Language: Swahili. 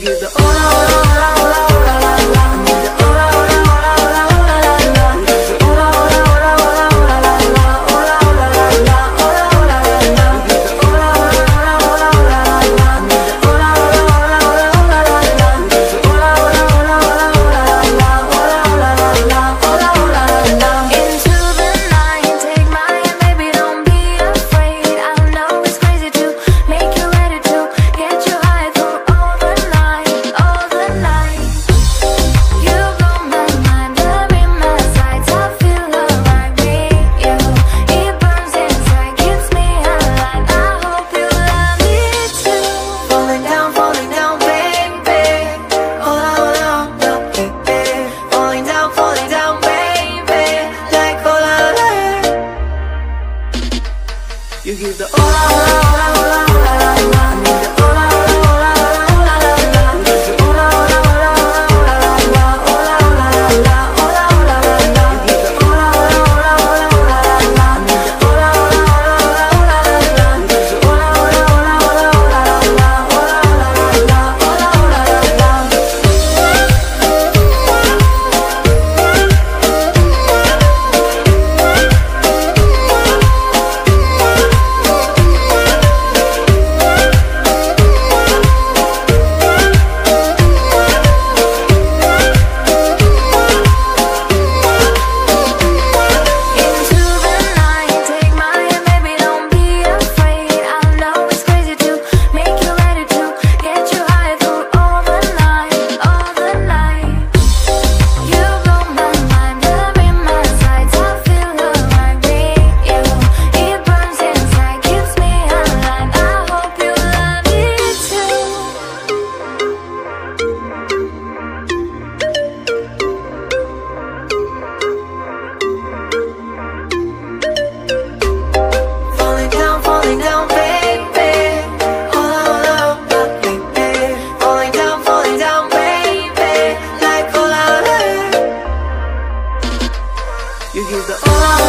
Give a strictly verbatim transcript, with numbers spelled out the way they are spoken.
give the oh la oh la oh la oh la la la. I need the oh la oh la oh la oh la oh la la la. You give the oh la oh la oh la oh la oh la la la. Oh la oh la la la. Oh la oh la la la. You give the oh la oh la oh la oh la oh la la la. I need the oh la oh la oh la oh la oh la la la. You give the oh la oh la oh la oh la oh la la la. Oh la oh la la la. Oh la oh la la la. Into the night, take my hand, baby, don't be afraid. I know it's crazy to make you ready to get you high through all the night, all the night. You blow my mind, love in my sights. I feel alright with you. It burns inside, keeps me alive. I hope you love me too. Falling down, falling down, baby. Oh la oh la oh la, baby. Falling down, falling down, baby. Like oh la la. You give the oh la oh la oh la oh la oh la la la. I need the oh la oh la oh la oh la oh la la la. You give the oh la oh la oh la oh la oh la la la. Oh la oh la la la. Oh la oh la la la. You give the oh la oh la oh la oh la oh la la la. I need the oh la oh la oh la oh la oh la la la. You give the oh la oh la oh la oh la oh la la la. Oh la oh la la la. Oh la oh la la la. Into the night, take my hand, baby, don't be afraid. I know it's crazy to make you ready to get you high through all the night, all the night. You blow my mind, love in my sights. I feel alright with you. It burns inside, keeps me alive. I hope you love me too. Falling down, falling down, baby. Oh la oh la oh la, baby. Falling down, falling down, baby. Like oh la la. You give the oh la